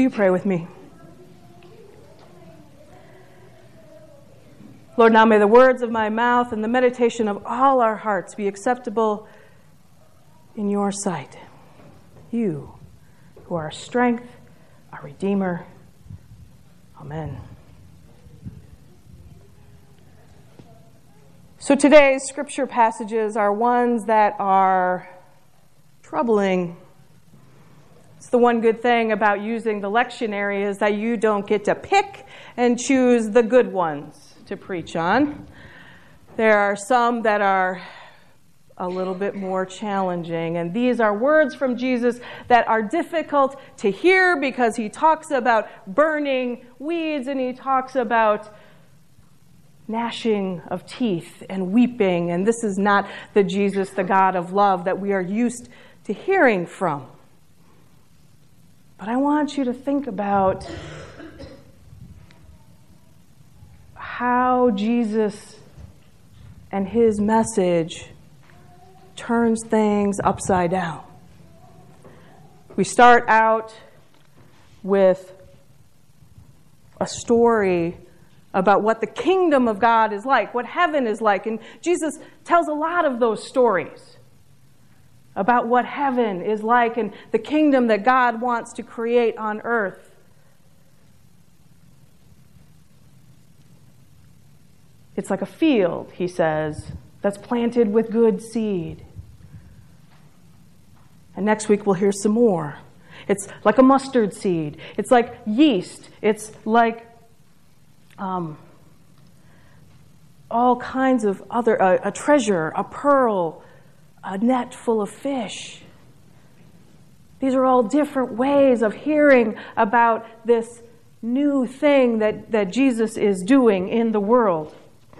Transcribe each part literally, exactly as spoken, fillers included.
you pray with me? Lord, now may the words of my mouth and the meditation of all our hearts be acceptable in your sight. You, who are our strength, our Redeemer. Amen. So today's scripture passages are ones that are troubling. It's the one good thing about using the lectionary is that you don't get to pick and choose the good ones to preach on. There are some that are a little bit more challenging, and these are words from Jesus that are difficult to hear because he talks about burning weeds and he talks about gnashing of teeth and weeping, and this is not the Jesus, the God of love that we are used to hearing from. But I want you to think about how Jesus and his message turns things upside down. We start out with a story about what the kingdom of God is like, what heaven is like. And Jesus tells a lot of those stories about what heaven is like and the kingdom that God wants to create on earth. It's like a field, he says, that's planted with good seed. And next week we'll hear some more. It's like a mustard seed. It's like yeast. It's like um, all kinds of other, uh, a treasure, a pearl, a net full of fish. These are all different ways of hearing about this new thing that, that Jesus is doing in the world.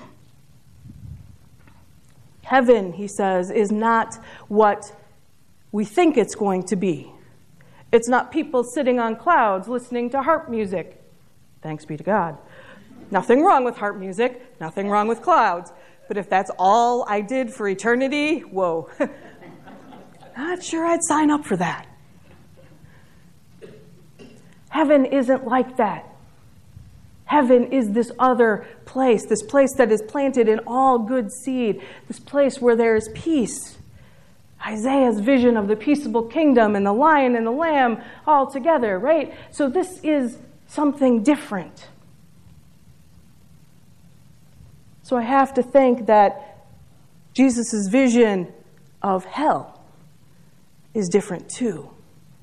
Heaven, he says, is not what we think it's going to be. It's not people sitting on clouds listening to harp music. Thanks be to God. Nothing wrong with harp music, nothing wrong with clouds. But if that's all I did for eternity, whoa. Not sure I'd sign up for that. Heaven isn't like that. Heaven is this other place, this place that is planted in all good seed, this place where there is peace. Isaiah's vision of the peaceable kingdom and the lion and the lamb all together, right? So this is something different. So I have to think that Jesus' vision of hell is different too.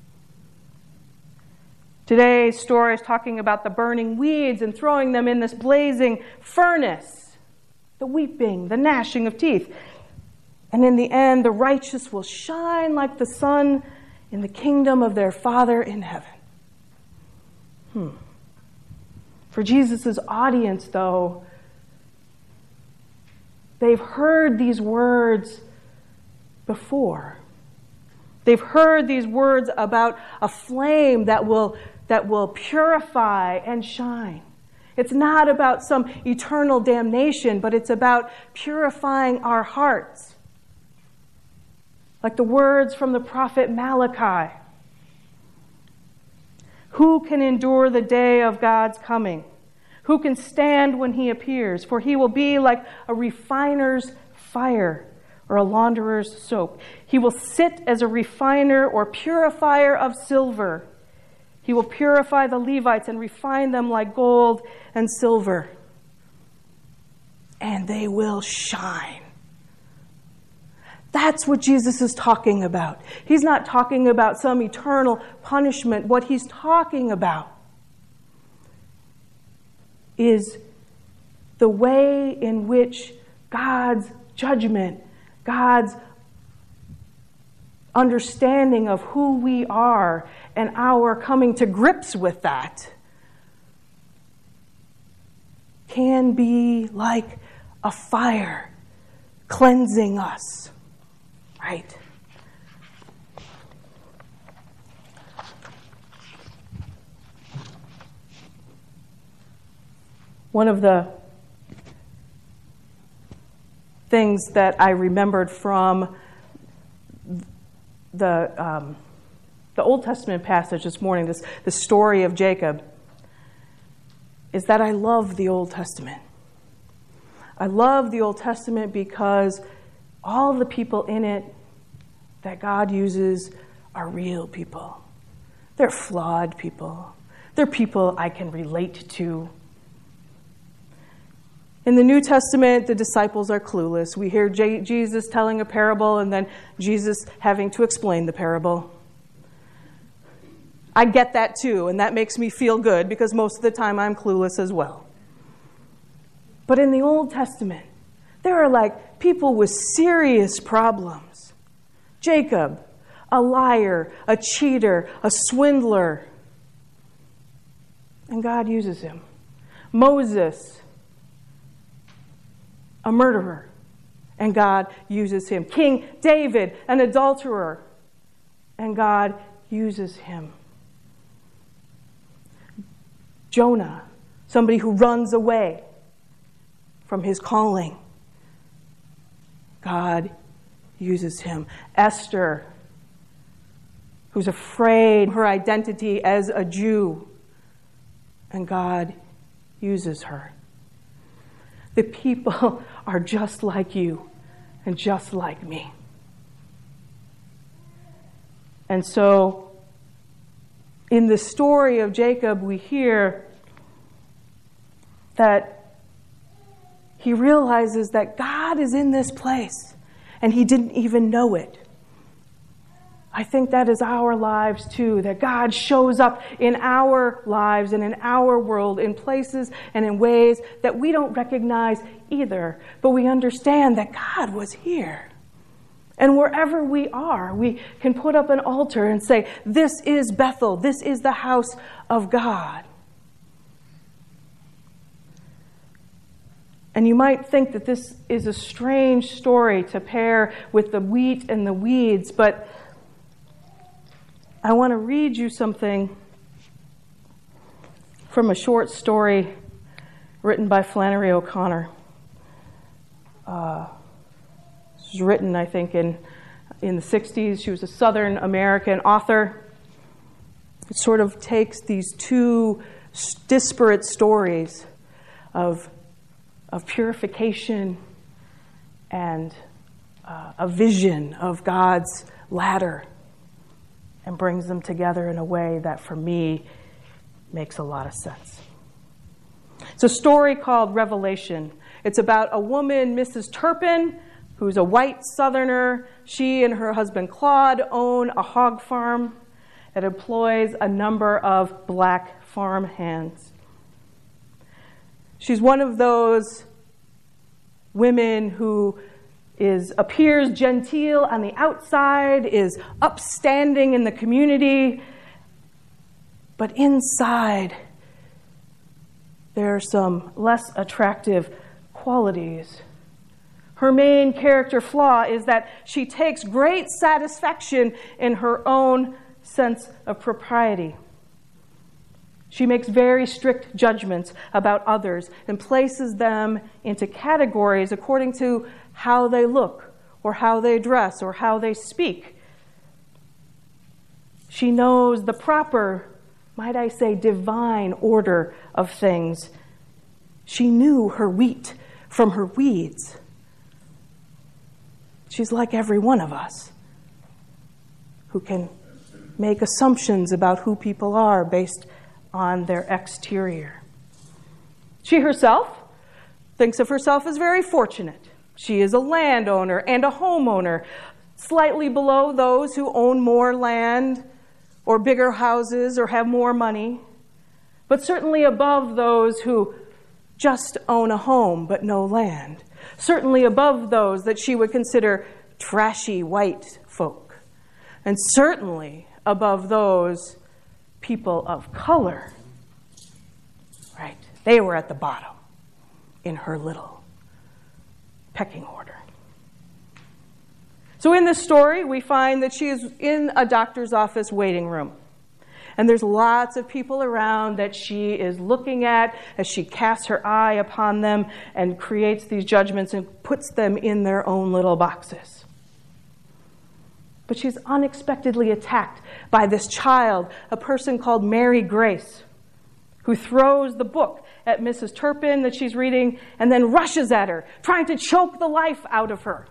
Today's story is talking about the burning weeds and throwing them in this blazing furnace, the weeping, the gnashing of teeth. And in the end, the righteous will shine like the sun in the kingdom of their Father in heaven. Hmm. For Jesus' audience, though, they've heard these words before. They've heard these words about a flame that will that will purify and shine. It's not about some eternal damnation, but it's about purifying our hearts. Like the words from the prophet Malachi. Who can endure the day of God's coming? Who can stand when he appears? For he will be like a refiner's fire or a launderer's soap. He will sit as a refiner or purifier of silver. He will purify the Levites and refine them like gold and silver. And they will shine. That's what Jesus is talking about. He's not talking about some eternal punishment. What he's talking about is the way in which God's judgment, God's understanding of who we are and our coming to grips with that can be like a fire cleansing us, right? One of the things that I remembered from the um, the Old Testament passage this morning, this the story of Jacob, is that I love the Old Testament. I love the Old Testament because all the people in it that God uses are real people. They're flawed people. They're people I can relate to. In the New Testament, the disciples are clueless. We hear J- Jesus telling a parable and then Jesus having to explain the parable. I get that too, and that makes me feel good because most of the time I'm clueless as well. But in the Old Testament, there are like people with serious problems. Jacob, a liar, a cheater, a swindler. And God uses him. Moses, a murderer, and God uses him. King David, an adulterer, and God uses him. Jonah, somebody who runs away from his calling. God uses him. Esther, who's afraid of her identity as a Jew, and God uses her. The people are just like you and just like me. And so, in the story of Jacob, we hear that he realizes that God is in this place, and he didn't even know it. I think that is our lives too, that God shows up in our lives and in our world in places and in ways that we don't recognize either, but we understand that God was here. And wherever we are, we can put up an altar and say, this is Bethel, this is the house of God. And you might think that this is a strange story to pair with the wheat and the weeds, but I want to read you something from a short story written by Flannery O'Connor. Uh, this was written, I think, in, in the sixties. She was a Southern American author. It sort of takes these two disparate stories of, of purification and uh, a vision of God's ladder, and brings them together in a way that, for me, makes a lot of sense. It's a story called Revelation. It's about a woman, Missus Turpin, who's a white Southerner. She and her husband Claude own a hog farm that employs a number of black farm hands. She's one of those women who is appears genteel on the outside, is upstanding in the community, but inside there are some less attractive qualities. Her main character flaw is that she takes great satisfaction in her own sense of propriety. She makes very strict judgments about others and places them into categories according to how they look, or how they dress, or how they speak. She knows the proper, might I say, divine order of things. She knew her wheat from her weeds. She's like every one of us who can make assumptions about who people are based on their exterior. She herself thinks of herself as very fortunate. She is a landowner and a homeowner, slightly below those who own more land or bigger houses or have more money, but certainly above those who just own a home but no land, certainly above those that she would consider trashy white folk, and certainly above those people of color. Right? They were at the bottom in her little pecking order. So in this story, we find that she is in a doctor's office waiting room. And there's lots of people around that she is looking at as she casts her eye upon them and creates these judgments and puts them in their own little boxes. But she's unexpectedly attacked by this child, a person called Mary Grace, who throws the book at Missus Turpin that she's reading and then rushes at her, trying to choke the life out of her.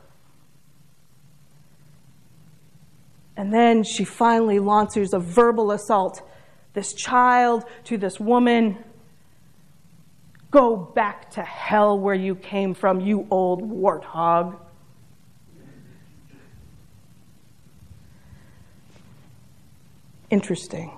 And then she finally launches a verbal assault, this child to this woman. Go back to hell where you came from, you old warthog. Interesting.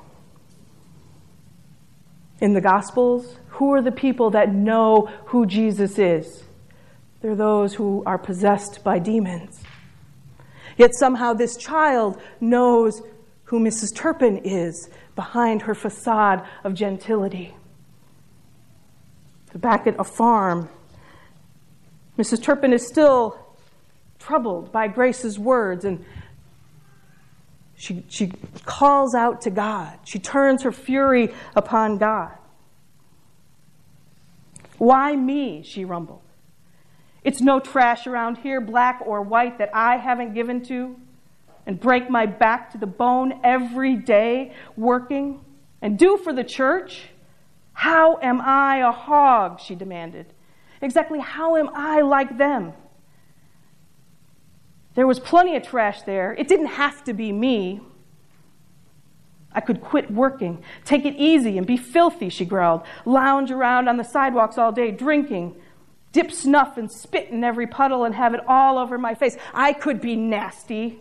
In the Gospels, who are the people that know who Jesus is? They're those who are possessed by demons. Yet somehow this child knows who Missus Turpin is behind her facade of gentility. Back at a farm, Missus Turpin is still troubled by Grace's words, and she, she calls out to God. She turns her fury upon God. Why me? She rumbled. It's no trash around here, black or white, that I haven't given to, and break my back to the bone every day working and do for the church. How am I a hog? She demanded. Exactly how am I like them? There was plenty of trash there. It didn't have to be me. I could quit working, take it easy and be filthy, she growled, lounge around on the sidewalks all day drinking, dip snuff and spit in every puddle and have it all over my face. I could be nasty.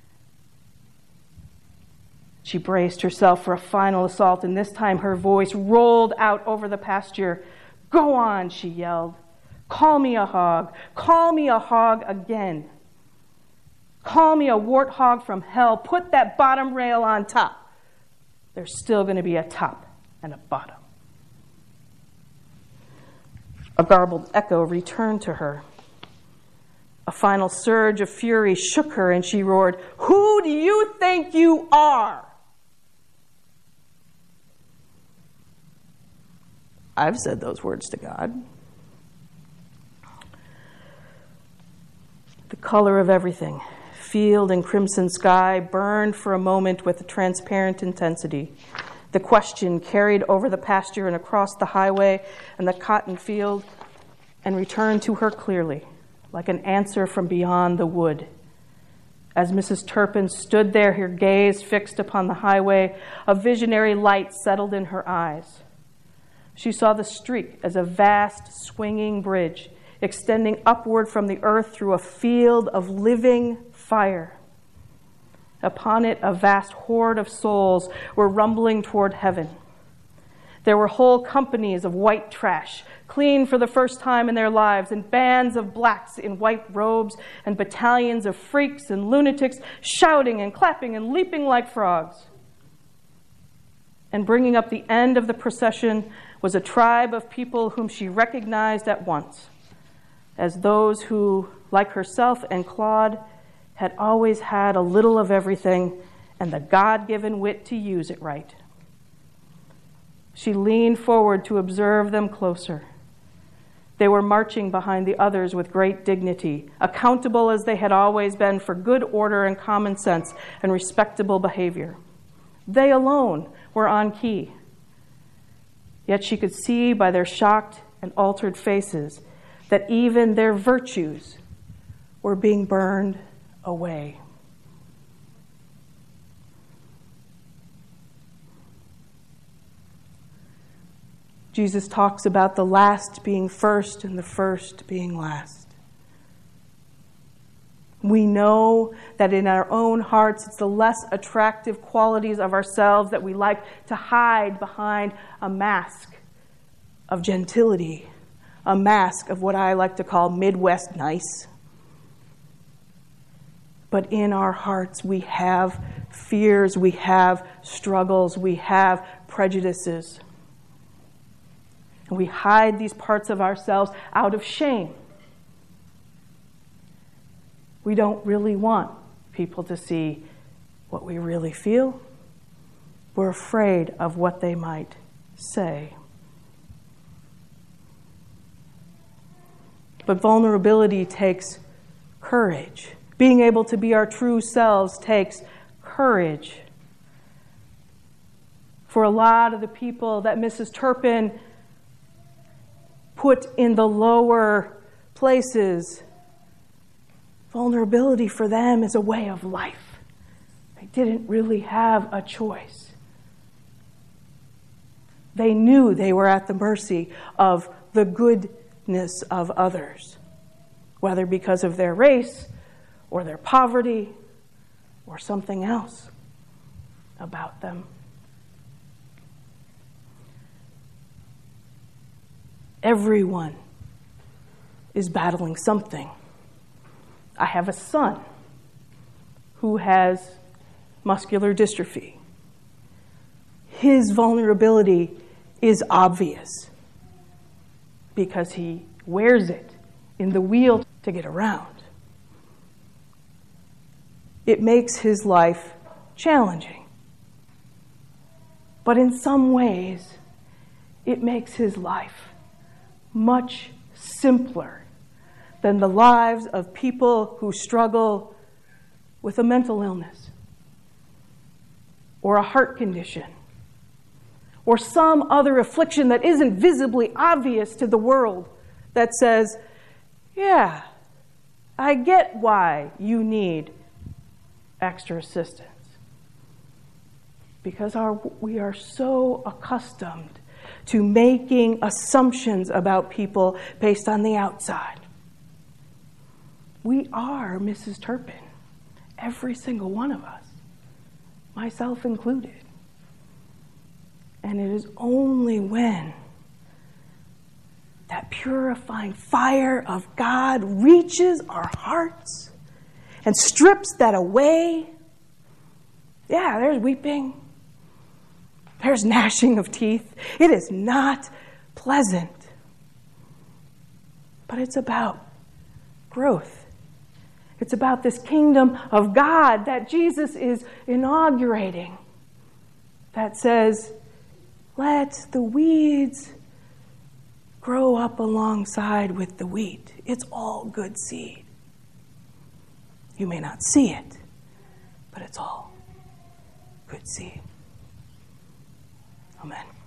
She braced herself for a final assault, and this time her voice rolled out over the pasture. Go on, she yelled. Call me a hog. Call me a hog again. Call me a warthog from hell. Put that bottom rail on top. There's still going to be a top and a bottom. A garbled echo returned to her. A final surge of fury shook her, and she roared, Who do you think you are? I've said those words to God. The color of everything, field and crimson sky, burned for a moment with a transparent intensity. The question carried over the pasture and across the highway and the cotton field and returned to her clearly, like an answer from beyond the wood. As Missus Turpin stood there, her gaze fixed upon the highway, a visionary light settled in her eyes. She saw the streak as a vast, swinging bridge extending upward from the earth through a field of living fire. Upon it, a vast horde of souls were rumbling toward heaven. There were whole companies of white trash, clean for the first time in their lives, and bands of blacks in white robes, and battalions of freaks and lunatics shouting and clapping and leaping like frogs. And bringing up the end of the procession was a tribe of people whom she recognized at once as those who, like herself and Claude, had always had a little of everything and the God-given wit to use it right. She leaned forward to observe them closer. They were marching behind the others with great dignity, accountable as they had always been for good order and common sense and respectable behavior. They alone were on key. Yet she could see by their shocked and altered faces that even their virtues were being burned away. Jesus talks about the last being first and the first being last. We know that in our own hearts, it's the less attractive qualities of ourselves that we like to hide behind a mask of gentility, a mask of what I like to call Midwest nice. But in our hearts, we have fears, we have struggles, we have prejudices. And we hide these parts of ourselves out of shame. We don't really want people to see what we really feel. We're afraid of what they might say. But vulnerability takes courage. Being able to be our true selves takes courage. For a lot of the people that Missus Turpin put in the lower places, vulnerability for them is a way of life. They didn't really have a choice. They knew they were at the mercy of the goodness of others, whether because of their race or their poverty or something else about them. Everyone is battling something. I have a son who has muscular dystrophy. His vulnerability is obvious because he wears it in the wheel to get around. It makes his life challenging. But in some ways, it makes his life much simpler than the lives of people who struggle with a mental illness or a heart condition or some other affliction that isn't visibly obvious to the world that says, yeah, I get why you need extra assistance. Because our, we are so accustomed to making assumptions about people based on the outside. We are Missus Turpin, every single one of us, myself included. And it is only when that purifying fire of God reaches our hearts and strips that away. Yeah, there's weeping. There's gnashing of teeth. It is not pleasant. But it's about growth. It's about this kingdom of God that Jesus is inaugurating. That says, let the weeds grow up alongside with the wheat. It's all good seed. You may not see it, but it's all good seed. Amen.